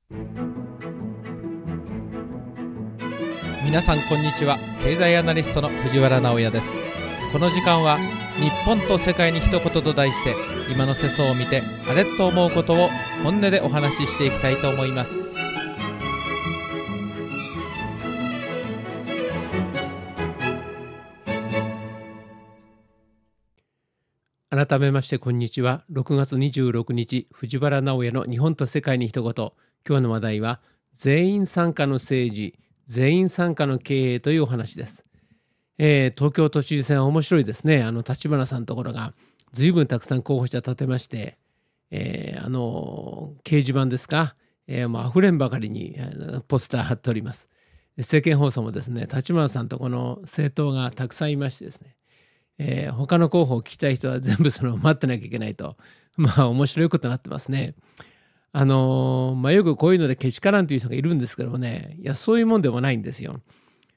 皆さんこんにちは。経済アナリストの藤原直也です。この時間は日本と世界に一言と題して、今の世相を見てあれと思うことを本音でお話ししていきたいと思います。改めましてこんにちは。6月26日藤原直也の日本と世界に一言。今日の話題は全員参加の政治、全員参加の経営というお話です。東京都知事選は面白いですね。立花さんのところが随分たくさん候補者立てまして、掲示板ですか、もう溢れんばかりにポスター貼っております。政見放送もですね、立花さんとこの政党がたくさんいましてですね、他の候補を聞きたい人は全部その待ってなきゃいけないと、面白いことになってますね。よくこういうのでけしからんという人がいるんですけどもね、いやそういうもんでもないんですよ。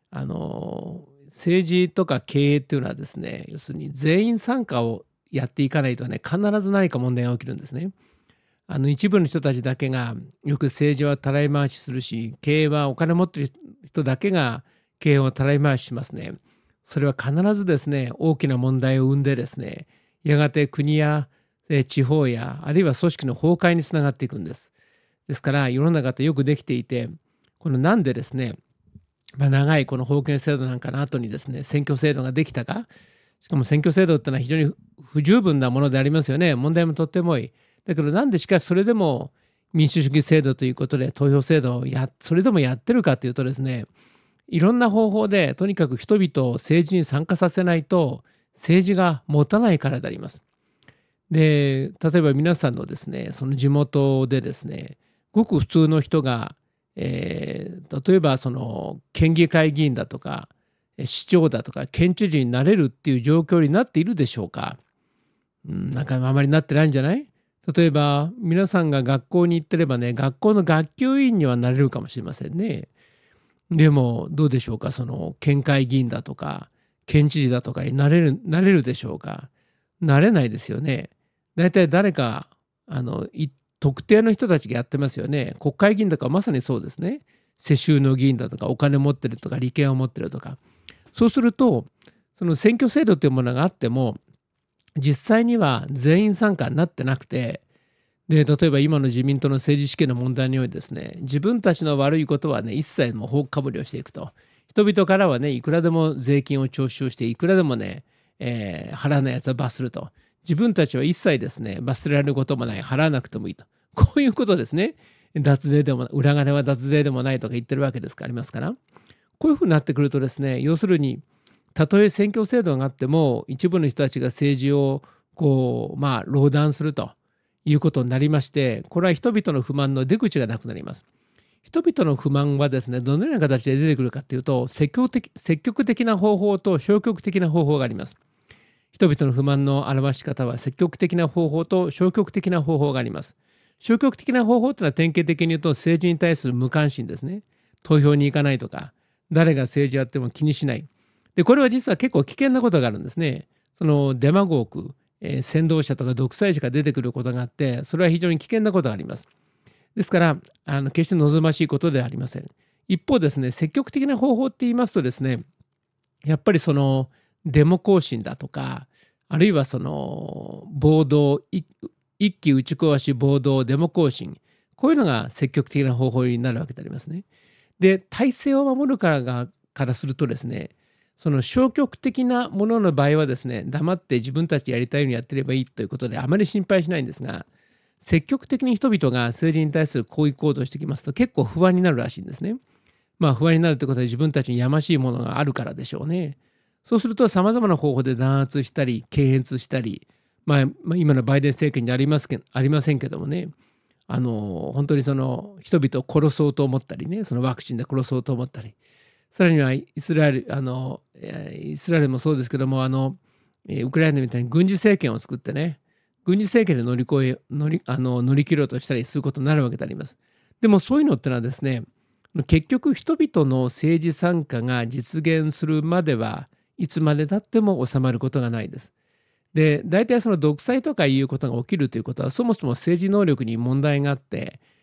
政治とか経営っていうのはですね、要するに全員参加をやっていかないとね、必ず何か問題が起きるんですね。一部の人たちだけがよく政治はたらい回しするし、経営はお金持ってる人だけが経営をたらい回ししますね。それは必ずですね、大きな問題を生んでですね、やがて国や地方やあるいは組織の崩壊につながっていくんです。ですから世の中ってよくできていて、このなんでですね、長いこの封建制度なんかの後にですね、選挙制度ができたか。しかも選挙制度ってのは非常に不十分なものでありますよね。問題もとっても多い。だけどなんでしかしそれでも民主主義制度ということで投票制度をそれでもやってるかというとですね、いろんな方法でとにかく人々を政治に参加させないと政治が持たないからであります。で、例えば皆さんのですね、その地元でですね、ごく普通の人が、例えばその県議会議員だとか市長だとか県知事になれるっていう状況になっているでしょうか。なんかあまりなってないんじゃない？例えば皆さんが学校に行ってればね、学校の学級委員にはなれるかもしれませんね。でもどうでしょうか、その県会議員だとか県知事だとかになれるでしょうか。なれないですよね。だいたい誰か特定の人たちがやってますよね。国会議員とかまさにそうですね。世襲の議員だとかお金持ってるとか利権を持ってるとか。そうするとその選挙制度というものがあっても実際には全員参加になってなくて、で例えば今の自民党の政治資金の問題においてですね、自分たちの悪いことはね一切もう放っかぶりをしていくと、人々からはねいくらでも税金を徴収していくらでもね、払わないやつは罰すると、自分たちは一切ですね罰せられることもない、払わなくてもいいと、こういうことですね。脱税でも裏金は脱税でもないとか言ってるわけですからありますから、こういうふうになってくるとですね、要するにたとえ選挙制度があっても一部の人たちが政治を壟断するということになりまして、これは人々の不満の出口がなくなります。人々の不満はですね、どのような形で出てくるかというと、積極的な方法と消極的な方法があります。人々の不満の表し方は積極的な方法と消極的な方法があります。消極的な方法というのは典型的に言うと政治に対する無関心ですね。投票に行かないとか、誰が政治やっても気にしない。で、これは実は結構危険なことがあるんですね。そのデマゴーク、先導者とか独裁者が出てくることがあって、それは非常に危険なことがあります。ですから決して望ましいことではありません。一方ですね、積極的な方法って言いますとですね、やっぱりそのデモ行進だとか、あるいはその暴動、一気打ち壊し暴動デモ行進、こういうのが積極的な方法になるわけでありますね。で、体制を守るからするとですね、その消極的なものの場合はですね、黙って自分たちやりたいようにやってればいいということであまり心配しないんですが、積極的に人々が政治に対する抗議行動をしてきますと結構不安になるらしいんですね。不安になるということは自分たちにやましいものがあるからでしょうね。そうするとさまざまな方法で弾圧したり検閲したり、今のバイデン政権にありませんけどもね、本当にその人々を殺そうと思ったりね、そのワクチンで殺そうと思ったり、さらにはイスラエルもそうですけども、ウクライナみたいに軍事政権を作ってね、軍事政権で乗り切ろうとしたりすることになるわけであります。でもそういうのってのはですね、結局人々の政治参加が実現するまではいつまでたっても収まることがないです。で、大体その独裁とかいうことが起きるということはそもそも政治能力に問題があって、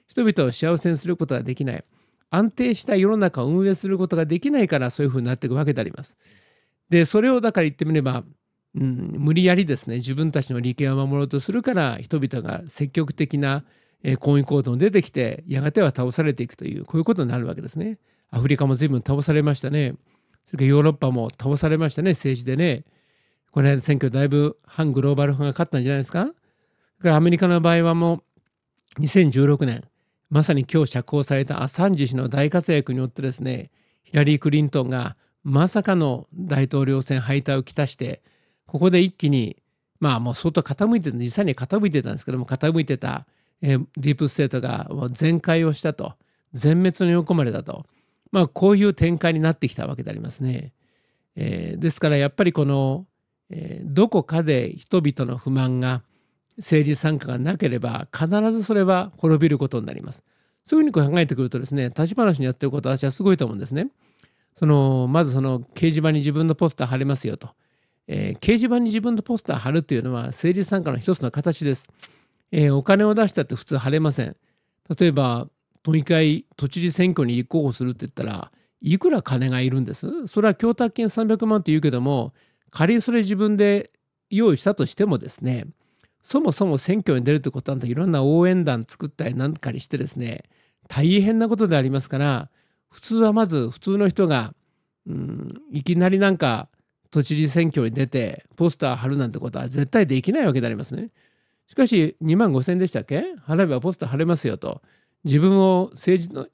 人々を幸せにすることができない、安定した世の中を運営することができないから、そういうふうになっていくわけであります。でそれをだから言ってみれば、無理やりですね、自分たちの利権を守ろうとするから、人々が積極的な抗議行動に出てきて、やがては倒されていくという、こういうことになるわけですね。アフリカも随分倒されましたね。それからヨーロッパも倒されましたね、政治でね。この間選挙だいぶ反グローバル派が勝ったんじゃないですか。それからアメリカの場合はもう2016年、まさに今日釈放されたアサンジ氏の大活躍によってですね、ヒラリー・クリントンがまさかの大統領選敗退をきたして、ここで一気にもう相当傾いてた、実際に傾いてたんですけども、傾いてたディープステートがもう全壊をしたと、全滅に追い込まれたと、こういう展開になってきたわけでありますね。ですからやっぱりこの、どこかで人々の不満が、政治参加がなければ必ずそれは滅びることになります。そういうふうに考えてくるとですね、立ち話にやってることは私はすごいと思うんですね。まず掲示板に自分のポスター貼れますよと。掲示板に自分のポスター貼るというのは政治参加の一つの形です。お金を出したって普通貼れません。例えば都議会都知事選挙に立候補するって言ったら、いくら金がいるんです。それは供託金300万って言うけども、仮にそれ自分で用意したとしてもですね、そもそも選挙に出るってことなんて、いろんな応援団作ったりなんかにしてですね、大変なことでありますから、普通はまず普通の人が、いきなりなんか都知事選挙に出てポスター貼るなんてことは絶対できないわけでありますね。しかし2万5千でしたっけ、払えばポスター貼れますよと、自分をです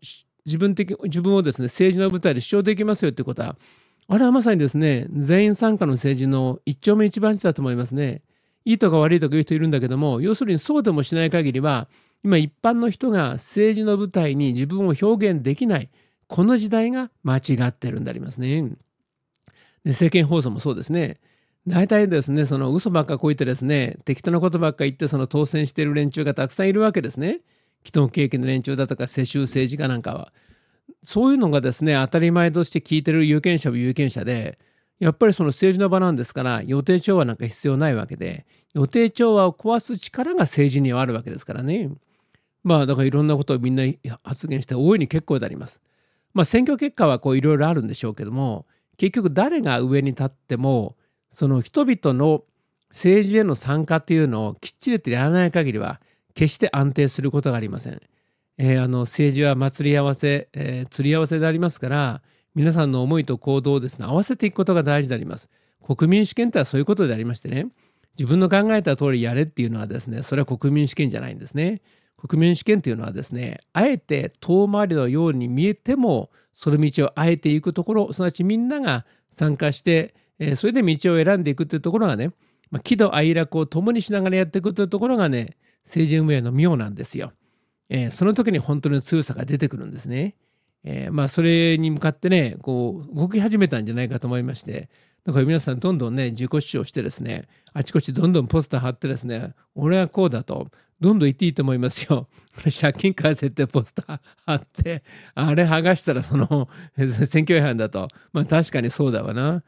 ね、政治の舞台で主張できますよってことは、あれはまさにですね、全員参加の政治の一丁目一番地だと思いますね。いいとか悪いとか言う人いるんだけども、要するにそうでもしない限りは、今一般の人が政治の舞台に自分を表現できない、この時代が間違ってるんでありますね。で政見放送もそうですね。大体ですね、その嘘ばっかこいてですね、適当なことばっか言って、その当選している連中がたくさんいるわけですね。既得権益の連中だとか世襲政治家なんかは。そういうのがですね、当たり前として聞いてる有権者は有権者で、やっぱりその政治の場なんですから、予定調和なんか必要ないわけで、予定調和を壊す力が政治にはあるわけですからね。だからいろんなことをみんな発言して大いに結構であります。選挙結果はいろいろあるんでしょうけども、結局誰が上に立っても、その人々の政治への参加というのをきっちりとやらない限りは決して安定することがありません。政治は祭り合わせ、釣り合わせでありますから、皆さんの思いと行動をですね、合わせていくことが大事であります。国民主権とはそういうことでありましてね、自分の考えた通りやれっていうのはですね、それは国民主権じゃないんですね。国民主権というのはですね、あえて遠回りのように見えても、その道をあえていくところ、すなわちみんなが参加して、それで道を選んでいくというところがね、喜怒哀楽を共にしながらやっていくというところがね、政治運営の妙なんですよ。その時に本当に強さが出てくるんですね。それに向かってね、こう動き始めたんじゃないかと思いまして、だから皆さんどんどんね、自己主張してですね、あちこちどんどんポスター貼ってですね、俺はこうだとどんどん言っていいと思いますよ。借金返せってポスター貼って、あれ剥がしたらその選挙違反だと、確かにそうだわな。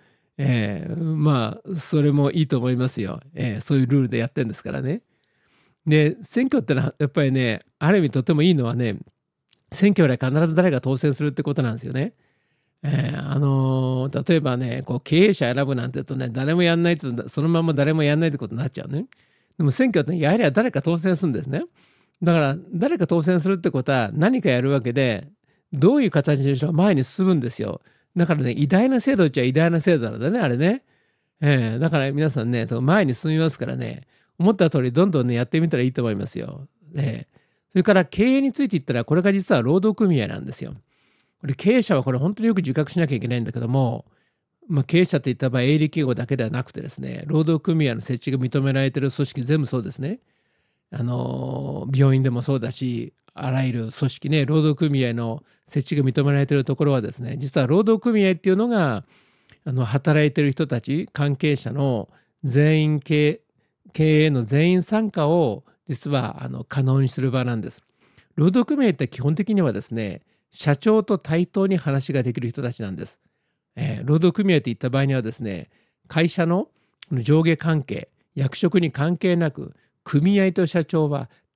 それもいいと思いますよ。そういうルールでやってるんですからね。で選挙ってのはやっぱりね、ある意味とてもいいのはね、選挙で必ず誰が当選するってことなんですよね。例えばね、こう経営者選ぶなんて言うとね、誰もやんないと、そのまま誰もやんないってことになっちゃうね。でも選挙ってやはり誰か当選するんですね。だから誰か当選するってことは何かやるわけで、どういう形にしろ前に進むんですよ。だからね、偉大な制度っちゃ偉大な制度なんだね、あれね。だから皆さんね、前に進みますからね、思った通りどんどんね、やってみたらいいと思いますよ。それから経営について言ったら、これが実は労働組合なんですよ。これ経営者はこれ本当によく自覚しなきゃいけないんだけども、経営者っていった場合、営利企業だけではなくてですね、労働組合の設置が認められている組織全部そうですね。病院でもそうだし、あらゆる組織ね、労働組合の設置が認められているところはですね、実は労働組合っていうのが働いている人たち、関係者の全員経営の全員参加を実は可能にする場なんです。労働組合って基本的にはですね、社長と対等に話ができる人たちなんです。労働組合っていった場合にはですね、会社の上下関係、役職に関係なく、組合と社長は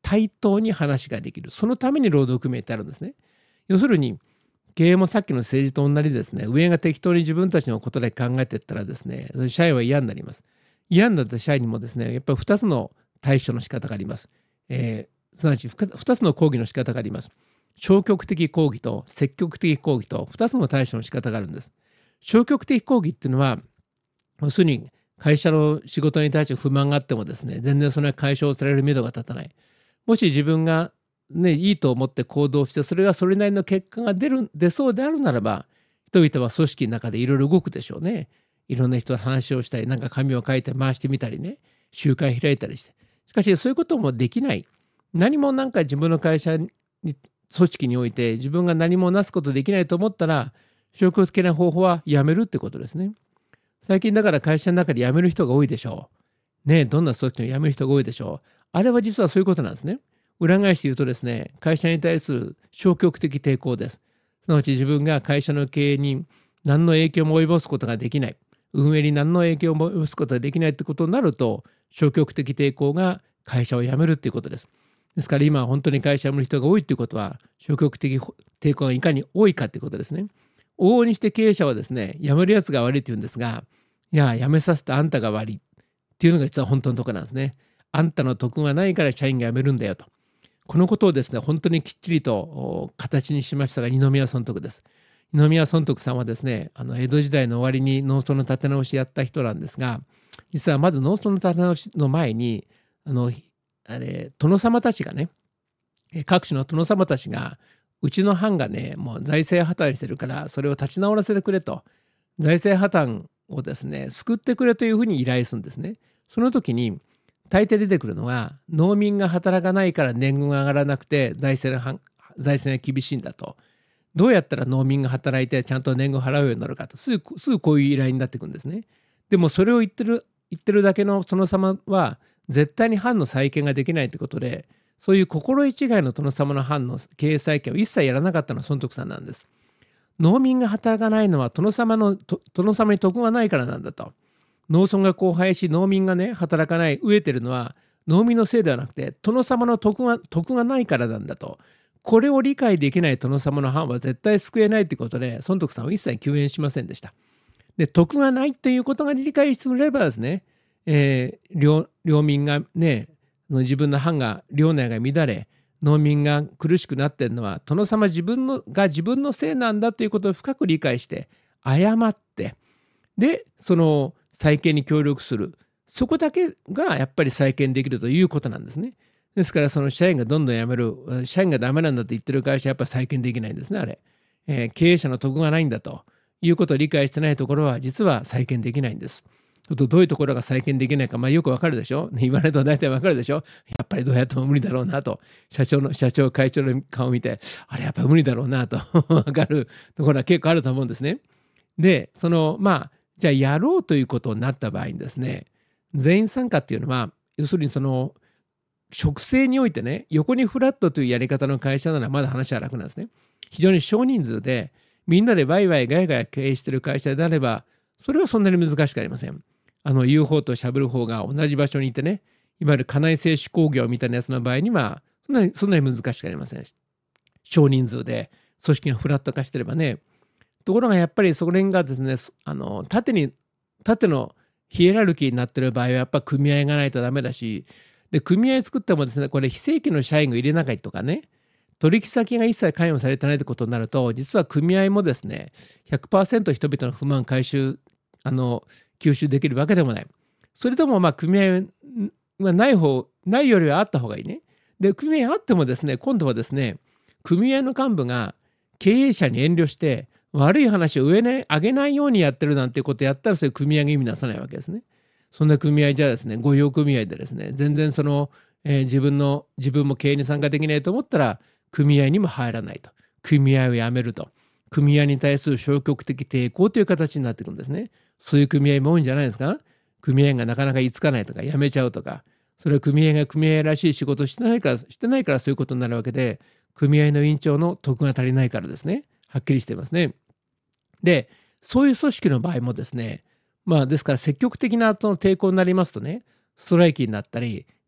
対等に話ができる。そのために労働組合ってあるんですね。要するに経営もさっきの政治と同じですね、上が適当に自分たちのことだけ考えていったらですね、社員は嫌になります。嫌になった社員にもですね、やっぱり2つの対処の仕方があります。すなわち2つの抗議の仕方があります。消極的抗議と積極的抗議と2つの対処の仕方があるんです。消極的抗議っていうのは、要するに会社の仕事に対して不満があってもですね、全然それが解消される目処が立たない。もし自分がいいと思って行動して、それがそれなりの結果が出そうであるならば、人々は組織の中でいろいろ動くでしょうね。いろんな人と話をしたり、なんか紙を書いて回してみたりね、集会開いたりして。しかしそういうこともできない。何もなんか自分の会社に、組織において自分が何もなすことできないと思ったら、消極的な方法はやめるってことですね。最近だから会社の中で辞める人が多いでしょう。ね、どんな組織も辞める人が多いでしょう。あれは実はそういうことなんですね。裏返して言うとですね、会社に対する消極的抵抗です。すなわち自分が会社の経営に何の影響も及ぼすことができない。運営に何の影響も及ぼすことができないってことになると、消極的抵抗が会社を辞めるっていうことです。ですから今本当に会社を辞める人が多いっていうことは、消極的抵抗がいかに多いかっていうことですね。往々にして経営者はですね、辞めるやつが悪いって言うんですが、いや、辞めさせてあんたが悪いっていうのが実は本当のところなんですね。あんたの得がないから社員が辞めるんだよと。このことをですね、本当にきっちりと形にしましたが、二宮尊徳です。二宮尊徳さんはですね、江戸時代の終わりに農村の立て直しやった人なんですが、実はまず農村の立て直しの前に、殿様たちがね、各地の殿様たちが、うちの藩がね、もう財政破綻してるから、それを立ち直らせてくれと、財政破綻をですね、救ってくれというふうに依頼するんですね。その時に、大抵出てくるのは、農民が働かないから年貢が上がらなくて財政が厳しいんだと。どうやったら農民が働いてちゃんと年貢を払うようになるかと、すぐこういう依頼になってくるんですね。でもそれを言ってるだけの殿様は絶対に藩の再建ができないということで、そういう心得違いの殿様の藩の経営再建を一切やらなかったのは尊徳さんなんです。農民が働かないのは殿様に得がないからなんだと。農村が荒廃し農民がね働かない飢えてるのは農民のせいではなくて殿様の得がないからなんだと。これを理解できない殿様の藩は絶対救えないということで尊徳さんは一切救援しませんでした。で、得がないということが理解してくれればですね、領民がね、自分の藩が領内が乱れ農民が苦しくなっているのは殿様自分のせいなんだということを深く理解して謝って、でその再建に協力する、そこだけがやっぱり再建できるということなんですね。ですからその社員がどんどん辞める、社員がダメなんだって言ってる会社はやっぱり再建できないんですね、あれ。経営者の得がないんだということを理解してないところは実は再建できないんです。どういうところが再建できないか、よくわかるでしょ。言わないと大体わかるでしょ。やっぱりどうやっても無理だろうなと、社長会長の顔を見て、あれやっぱり無理だろうなとわかるところは結構あると思うんですね。でじゃあやろうということになった場合にですね、全員参加っていうのは要するにその職制においてね、横にフラットというやり方の会社ならまだ話は楽なんですね。非常に少人数でみんなでワイワイガヤガヤ経営している会社であれば、それはそんなに難しくありません。言う方としゃべる方が同じ場所にいてね、いわゆる家内製手工業みたいなやつの場合にはそんなに難しくありません。少人数で組織がフラット化してればね。ところがやっぱりそれがですね、縦のヒエラルキーになってる場合はやっぱ組合がないとダメだし、で組合作ってもですね、これ非正規の社員が入れなかったとかね、取引先が一切関与されてないってことになると、実は組合もですね 100% 人々の不満吸収できるわけでもない。それとも組合はないよりはあった方がいいね。で組合あってもですね、今度はですね、組合の幹部が経営者に遠慮して悪い話を上げないようにやってるなんていうことをやったら、それ組合が意味なさないわけですね。そんな組合じゃですね、御用組合でですね、全然自分も経営に参加できないと思ったら組合にも入らないと、組合を辞めると、組合に対する消極的抵抗という形になってくるんですね。そういう組合も多いんじゃないですか。組合がなかなか居つかないとか辞めちゃうとか、それは組合が組合らしい仕事をしてないからそういうことになるわけで、組合の委員長の得が足りないからですね。はっきりしていますね。でそういう組織の場合もですね、ですから積極的な抵抗になりますとね、ストライキになったり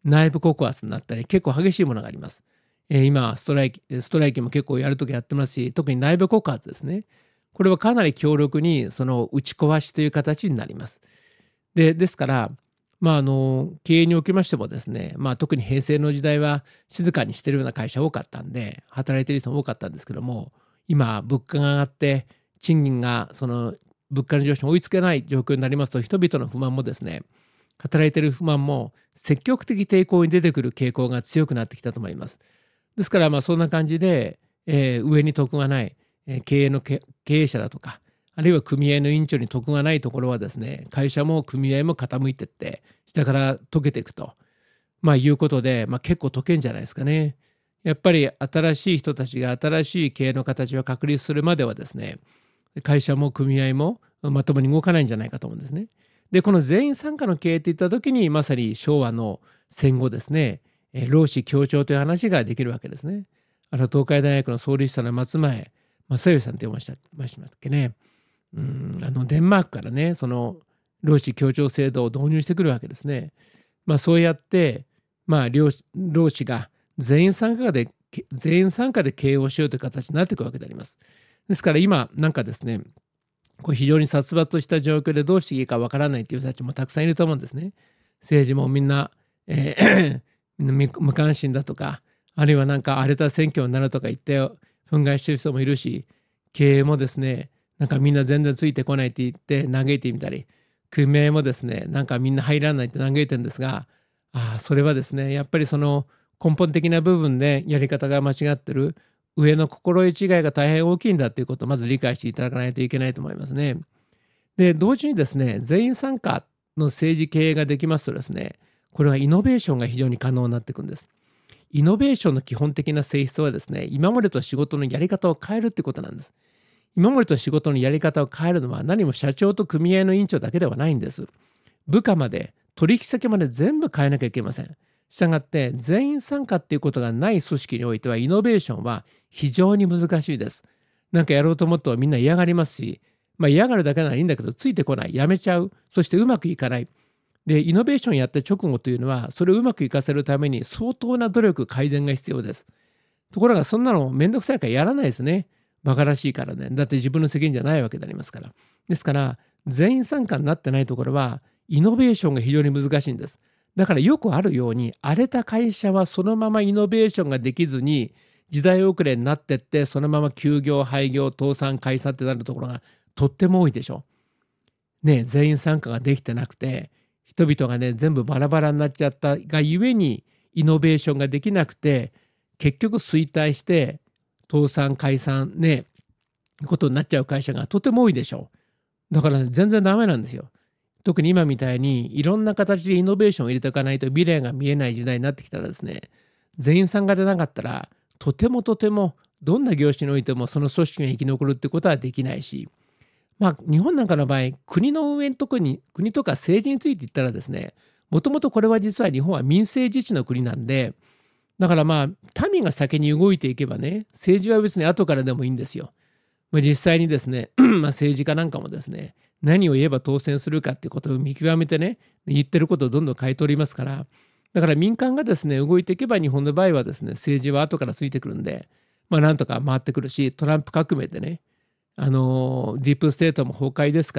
内部告発になったり結構激しいものがあります。今ストライキも結構やるときやってますし、特に内部告発ですね。これはかなり強力にその打ち壊しという形になります。ですから、経営におきましてもですね、特に平成の時代は静かにしてるような会社多かったんで、働いてる人も多かったんですけども、今物価が上がって賃金がその物価の上昇に追いつけない状況になりますと、人々の不満もですね、働いてる不満も積極的抵抗に出てくる傾向が強くなってきたと思います。ですからそんな感じで、上に得がない、経営者だとか、あるいは組合の委員長に得がないところはですね、会社も組合も傾いていって下から溶けていくと、いうことで、結構溶けんじゃないですかね。やっぱり新しい人たちが新しい経営の形を確立するまではですね、会社も組合もまともに動かないんじゃないかと思うんですね。でこの全員参加の経営っていった時に、まさに昭和の戦後ですね、労使協調という話ができるわけですね。東海大学の創立者の松前正義さんって言いましたっけね。デンマークからね、その労使協調制度を導入してくるわけですね。そうやって労使が全員参加で経営をしようという形になっていくわけであります。ですから今なんかですね、非常に殺伐とした状況でどうしていいかわからないという人たちもたくさんいると思うんですね。政治もみんな、みんな無関心だとか、あるいはなんか荒れた選挙になるとか言って憤慨している人もいるし、経営もですね、なんかみんな全然ついてこないって言って嘆いてみたり、組合もですね、なんかみんな入らないって嘆いてるんですが、それはですね、やっぱりその根本的な部分でやり方が間違ってる、上の心得違いが大変大きいんだということをまず理解していただかないといけないと思いますね。で同時にですね、全員参加の政治経営ができますとですね、これはイノベーションが非常に可能になっていくんです。イノベーションの基本的な性質はですね、今までと仕事のやり方を変えるってことなんです。今までと仕事のやり方を変えるのは何も社長と組合の委員長だけではないんです。部下まで取引先まで全部変えなきゃいけません。したがって全員参加っていうことがない組織においてはイノベーションは非常に難しいです。なんかやろうと思うとみんな嫌がりますし、嫌がるだけならいいんだけどついてこない、やめちゃう、そしてうまくいかない。でイノベーションやった直後というのはそれをうまくいかせるために相当な努力改善が必要です。ところがそんなのめんどくさいからやらないですね。馬鹿らしいからね。だって自分の責任じゃないわけでありますから。ですから全員参加になってないところはイノベーションが非常に難しいんです。だからよくあるように荒れた会社はそのままイノベーションができずに時代遅れになってってそのまま休業廃業倒産解散ってなるところがとっても多いでしょ。ね、全員参加ができてなくて人々がね全部バラバラになっちゃったがゆえにイノベーションができなくて結局衰退して倒産解散ねことになっちゃう会社がとても多いでしょう。だから、全然ダメなんですよ。特に今みたいにいろんな形でイノベーションを入れていかないと未来が見えない時代になってきたらですね、全員参加でなかったらとてもどんな業種においてもその組織が生き残るってことはできないし、日本なんかの場合国の運営特に国とか政治について言ったらですね、もともとこれは実は日本は民政自治の国なんで、だから民が先に動いていけばね、政治は別に後からでもいいんですよ。実際にですね政治家なんかもですね、何を言えば当選するかっていうことを見極めてね、言ってることをどんどん変えておりますから、だから民間がですね動いていけば日本の場合はですね、政治は後からついてくるんで、なんとか回ってくるし、トランプ革命でね、ディープステートも崩壊ですから、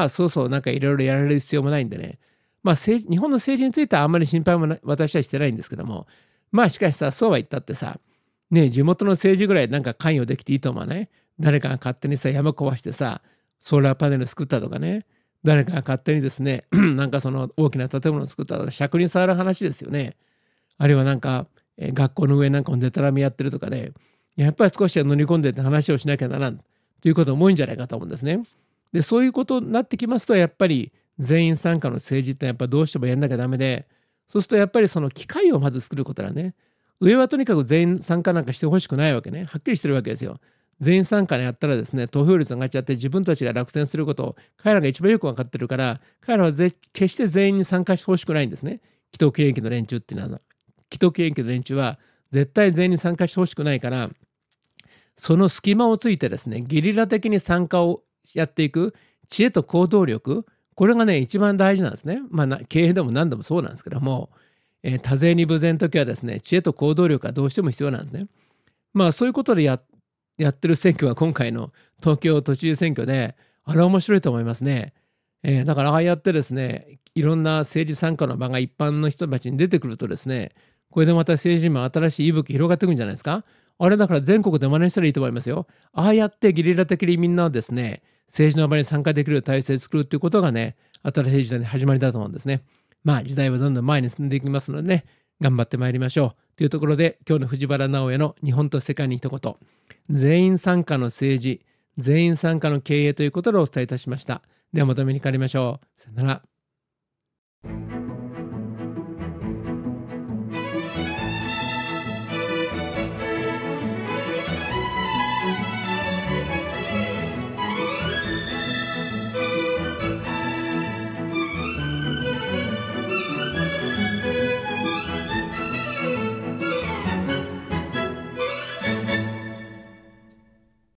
そうなんかいろいろやられる必要もないんでね、日本の政治についてはあんまり心配も私はしてないんですけども、しかしさ、そうは言ったってさ、ね、地元の政治ぐらいなんか関与できていいと思わない？誰かが勝手にさ山壊してさソーラーパネル作ったとかね、誰かが勝手にですねなんかその大きな建物を作ったとか尺に触る話ですよね。あるいはなんか学校の上なんかもデタラメやってるとかね、やっぱり少しは乗り込んでって話をしなきゃならんということも多いんじゃないかと思うんですね。でそういうことになってきますとやっぱり全員参加の政治ってやっぱどうしてもやんなきゃダメで、そうするとやっぱりその機会をまず作ることだね。上はとにかく全員参加なんかしてほしくないわけね。はっきりしてるわけですよ。全員参加にやったらですね、投票率上がっちゃって自分たちが落選することを彼らが一番よく分かってるから、彼らは決して全員に参加してほしくないんですね。既得権益の連中っていうのは、既得権益の連中は絶対全員に参加してほしくないから、その隙間をついてですね、ゲリラ的に参加をやっていく知恵と行動力、これがね一番大事なんですね。経営でも何でもそうなんですけども、 多勢に無勢の時はですね、知恵と行動力がどうしても必要なんですね。そういうことでやってる選挙が今回の東京都知事選挙で、あれ面白いと思いますね。だからああやってですね、いろんな政治参加の場が一般の人たちに出てくるとですね、これでまた政治にも新しい息吹広がっていくんじゃないですか。あれだから全国で真似したらいいと思いますよ。ああやってゲリラ的にみんなですね、政治の場に参加できる体制を作るっていうことがね、新しい時代の始まりだと思うんですね。時代はどんどん前に進んでいきますのでね、頑張ってまいりましょう。というところで、今日の藤原直哉の日本と世界に一言、全員参加の政治、全員参加の経営ということでお伝えいたしました。ではまたお目にかかりましょう。さよなら。